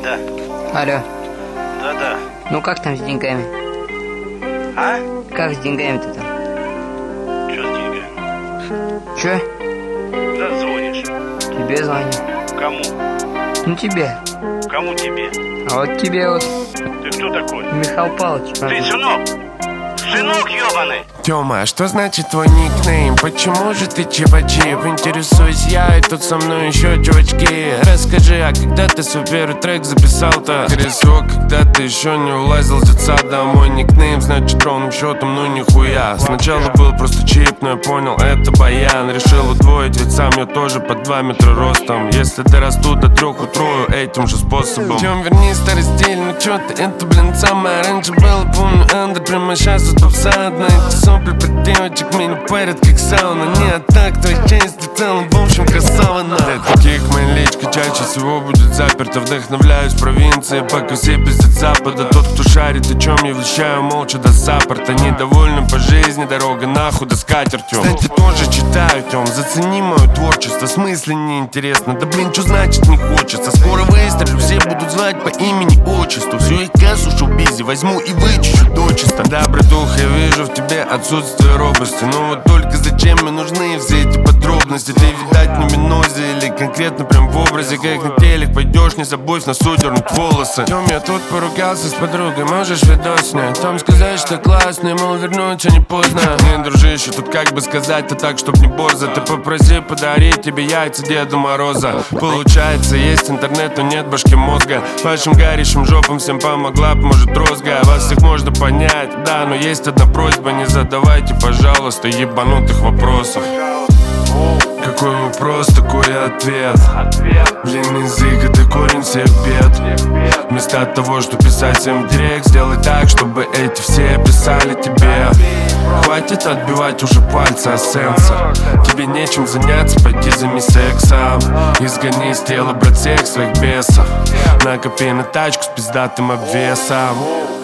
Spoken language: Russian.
Да. Алло. Да-да. Ну как там с деньгами? А? Как с деньгами-то там? Чё с деньгами? Чё? Да звонишь. Тебе звоню. Кому? Ну тебе. Кому тебе? А вот тебе вот, Ты кто такой? Михаил Павлович. Ты сынок? Сынок ёбаный! Тёма, а что значит твой никнейм? Почему же ты чипачип? Интересуюсь я, и тут со мной еще чувачки. Расскажи, а когда ты свой первый трек записал-то? Скорее когда ты еще не улазил с детсада. Мой никнейм значит ровным счетом, ну нихуя. Сначала был просто чип, но я понял, это баян. Решил удвоить, ведь сам я тоже по 2 метра ростом. Если дорасту до 3, утрою этим же способом. Тём, верни старый стиль, ну чё ты, это, блин, самое раньше было. Помню, Эндер, прямо сейчас вот попса. На эти сопли про девочек меня парят как сауна. Не, а так, твоя часть в целом, в общем, красавана. Для таких моя личка чаще всего будет заперта. Вдохновляюсь провинции, пока все пиздят запада. Тот, кто шарит, о чем я вещаю, молча до саппорта. Недовольным по жизни, дорога нахуй да скатертью. Кстати, тоже читаю, Тём, зацени мое творчество. В смысле неинтересно, да блин, что значит не хочется? Скоро выстрелю, все будут звать по имени, отчеству. Всю их кассу шоу-бизи возьму и вычищу дочисто. Да, братуха, я вижу в тебе отсутствие робости. Но вот только зачем мне нужны все эти подробности? Ты, видать, на минозе или конкретно прям в образе. Как на телек пойдешь, не забудь в носу дернуть волосы. Тём, я тут поругался с подругой, можешь видос снять? Там сказать, что классный, мол, вернуться не поздно. Не, дружище, тут как бы сказать-то так, чтоб не борзо. Ты попроси подарить тебе яйца Деду Мороза. Получается, есть интернет, но нет башки мозга. Вашим горящим жопам всем помогла, может, розга. Вас всех можно понять, да, но есть одна просьба: не задавайте, пожалуйста, ебанутых вопросов. Какой вопрос, такой ответ. Длинный язык — это корень всех бед. Вместо того, что писать всем в директ, сделай так, чтобы эти все писали тебе. Хватит отбивать уже пальцы от сенса. Тебе нечем заняться, пойди займи сексом. Изгони из тела, брат, всех своих бесов. Накопи на тачку с пиздатым обвесом.